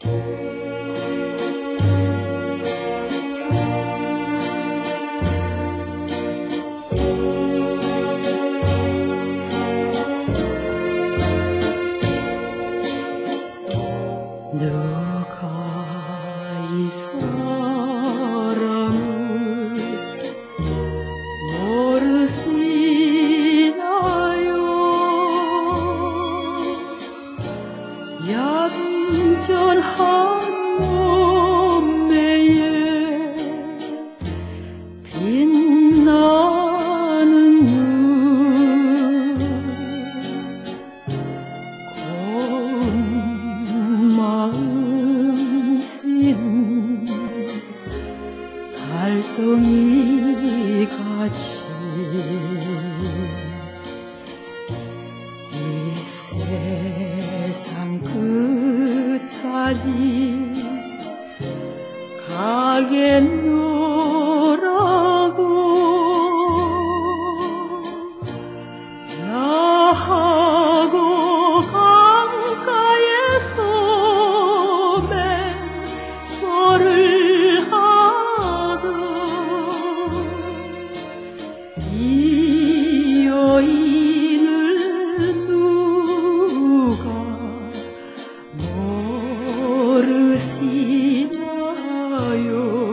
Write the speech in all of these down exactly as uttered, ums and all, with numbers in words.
누가 이 사람을 모르시나요? 얌전한 몸매에 빛나는 눈, 고운 마음 신 달덩이 같이 이 세상 끝까지 가겠노라고 나하고 강가에서 맹소를 하던 이 여인을 누가 모르시나요?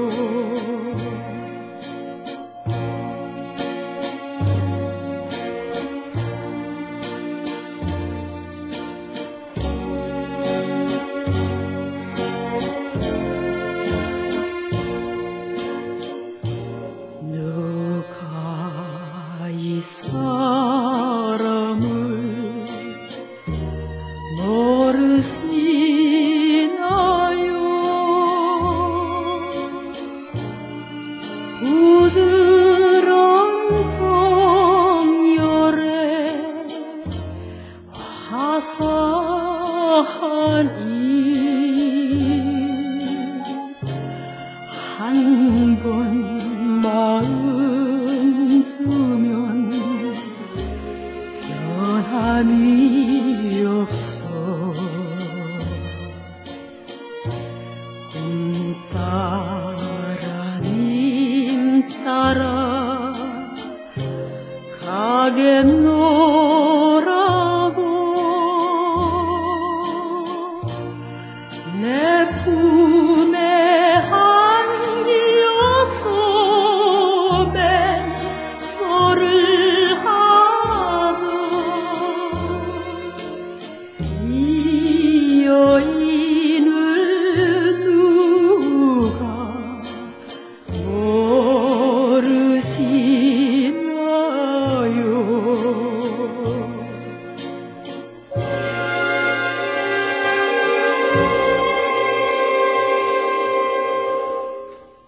누가 이 사람을 모르시나요? 부드러운 정열에 화사한 이 한 번 마음 주면 변함이 없어. 님 따라 님 따라 가겠노라고 내 품에 안기어서 맹소를 하던 이 여인을 누가 모르시나요?